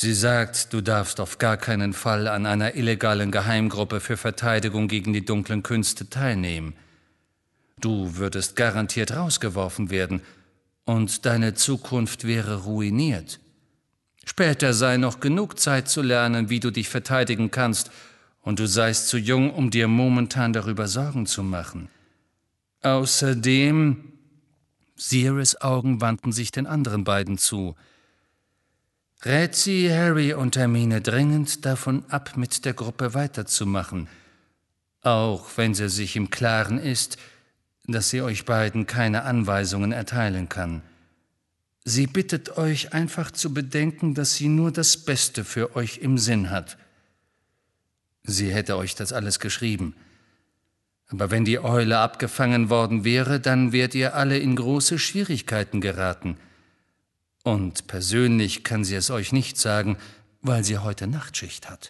Sie sagt, du darfst auf gar keinen Fall an einer illegalen Geheimgruppe für Verteidigung gegen die dunklen Künste teilnehmen. Du würdest garantiert rausgeworfen werden und deine Zukunft wäre ruiniert. Später sei noch genug Zeit zu lernen, wie du dich verteidigen kannst, und du seist zu jung, um dir momentan darüber Sorgen zu machen. Außerdem, Sirius' Augen wandten sich den anderen beiden zu. Rät sie Harry und Hermine dringend davon ab, mit der Gruppe weiterzumachen, auch wenn sie sich im Klaren ist, dass sie euch beiden keine Anweisungen erteilen kann. Sie bittet euch einfach zu bedenken, dass sie nur das Beste für euch im Sinn hat. Sie hätte euch das alles geschrieben. Aber wenn die Eule abgefangen worden wäre, dann wärt ihr alle in große Schwierigkeiten geraten. Und persönlich kann sie es euch nicht sagen, weil sie heute Nachtschicht hat.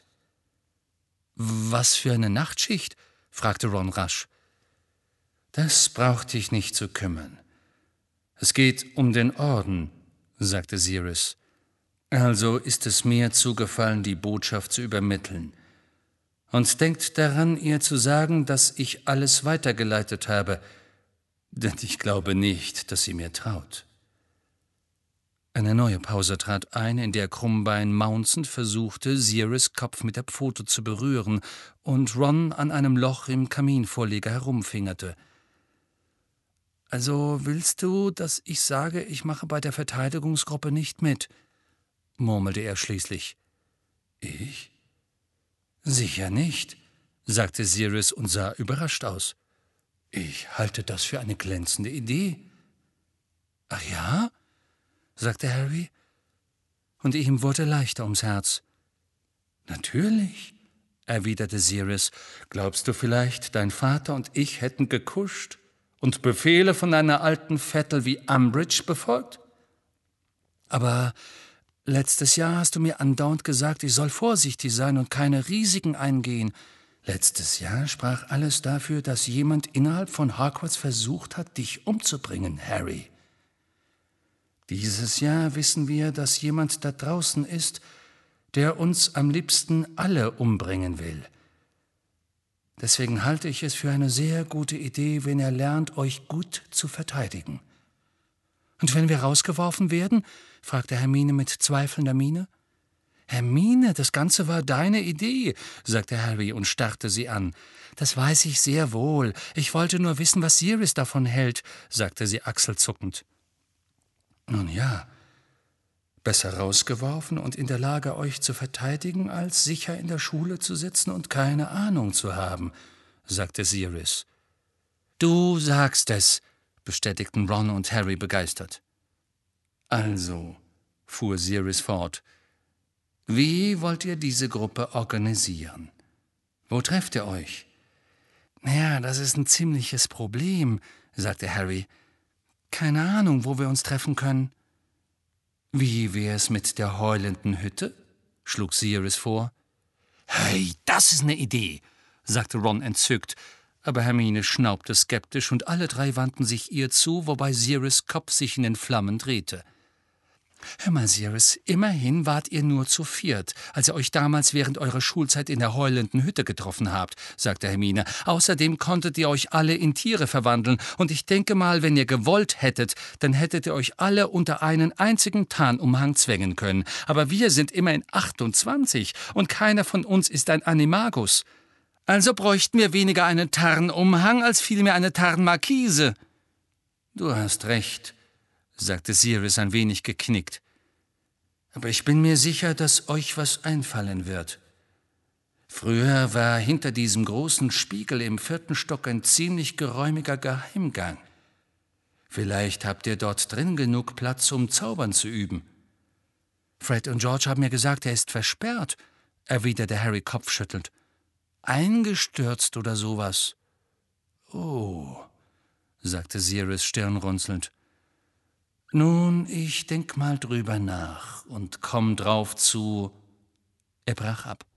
»Was für eine Nachtschicht?« fragte Ron rasch. »Das braucht dich nicht zu kümmern. Es geht um den Orden«, sagte Sirius. »Also ist es mir zugefallen, die Botschaft zu übermitteln. Und denkt daran, ihr zu sagen, dass ich alles weitergeleitet habe, denn ich glaube nicht, dass sie mir traut.« Eine neue Pause trat ein, in der Krummbein maunzend versuchte, Sirius' Kopf mit der Pfote zu berühren und Ron an einem Loch im Kaminvorleger herumfingerte. »Also willst du, dass ich sage, ich mache bei der Verteidigungsgruppe nicht mit?« murmelte er schließlich. »Ich? Sicher nicht«, sagte Sirius und sah überrascht aus. »Ich halte das für eine glänzende Idee.« »Ach ja?«, sagte Harry, und ihm wurde leichter ums Herz. »Natürlich«, erwiderte Sirius. »Glaubst du vielleicht, dein Vater und ich hätten gekuscht und Befehle von einer alten Vettel wie Umbridge befolgt? Aber letztes Jahr hast du mir andauernd gesagt, ich soll vorsichtig sein und keine Risiken eingehen. Letztes Jahr sprach alles dafür, dass jemand innerhalb von Hogwarts versucht hat, dich umzubringen, Harry. Dieses Jahr wissen wir, dass jemand da draußen ist, der uns am liebsten alle umbringen will. Deswegen halte ich es für eine sehr gute Idee, wenn ihr lernt, euch gut zu verteidigen.« »Und wenn wir rausgeworfen werden?« fragte Hermine mit zweifelnder Miene. »Hermine, das Ganze war deine Idee«, sagte Harry und starrte sie an. »Das weiß ich sehr wohl. Ich wollte nur wissen, was Sirius davon hält«, sagte sie achselzuckend. »Nun ja, besser rausgeworfen und in der Lage, euch zu verteidigen, als sicher in der Schule zu sitzen und keine Ahnung zu haben«, sagte Sirius. »Du sagst es«, bestätigten Ron und Harry begeistert. »Also«, fuhr Sirius fort, »wie wollt ihr diese Gruppe organisieren? Wo trefft ihr euch?« »Ja, das ist ein ziemliches Problem«, sagte Harry. »Keine Ahnung, wo wir uns treffen können.« »Wie wär's mit der heulenden Hütte?«, schlug Sirius vor. »Hey, das ist eine Idee«, sagte Ron entzückt, aber Hermine schnaubte skeptisch und alle drei wandten sich ihr zu, wobei Sirius' Kopf sich in den Flammen drehte. »Hör mal, Sirius, immerhin wart ihr nur zu viert, als ihr euch damals während eurer Schulzeit in der heulenden Hütte getroffen habt«, sagte Hermine. »Außerdem konntet ihr euch alle in Tiere verwandeln, und ich denke mal, wenn ihr gewollt hättet, dann hättet ihr euch alle unter einen einzigen Tarnumhang zwängen können. Aber wir sind immerhin 28, und keiner von uns ist ein Animagus. Also bräuchten wir weniger einen Tarnumhang als vielmehr eine Tarnmarkise.« »Du hast recht«, sagte Sirius ein wenig geknickt. »Aber ich bin mir sicher, dass euch was einfallen wird. Früher war hinter diesem großen Spiegel im 4. Stock ein ziemlich geräumiger Geheimgang. Vielleicht habt ihr dort drin genug Platz, um Zaubern zu üben.« »Fred und George haben mir gesagt, er ist versperrt«, erwiderte Harry kopfschüttelnd. »Eingestürzt oder sowas.« »Oh«, sagte Sirius stirnrunzelnd. »Nun, ich denk mal drüber nach und komm drauf zu...« Er brach ab.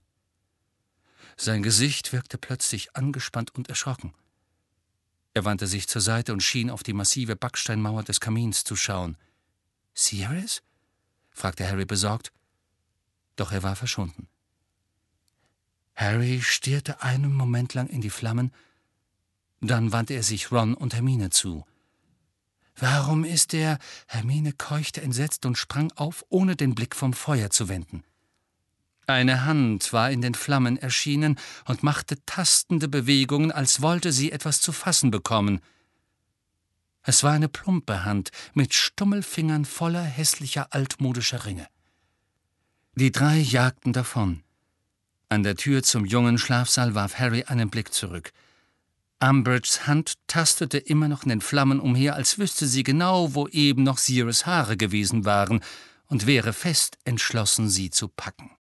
Sein Gesicht wirkte plötzlich angespannt und erschrocken. Er wandte sich zur Seite und schien auf die massive Backsteinmauer des Kamins zu schauen. »Sirius?« fragte Harry besorgt. Doch er war verschwunden. Harry stierte einen Moment lang in die Flammen, dann wandte er sich Ron und Hermine zu. »Warum ist er?« Hermine keuchte entsetzt und sprang auf, ohne den Blick vom Feuer zu wenden. Eine Hand war in den Flammen erschienen und machte tastende Bewegungen, als wollte sie etwas zu fassen bekommen. Es war eine plumpe Hand mit Stummelfingern voller hässlicher altmodischer Ringe. Die drei jagten davon. An der Tür zum jungen Schlafsaal warf Harry einen Blick zurück. Umbridges Hand tastete immer noch in den Flammen umher, als wüsste sie genau, wo eben noch Sirius Haare gewesen waren, und wäre fest entschlossen, sie zu packen.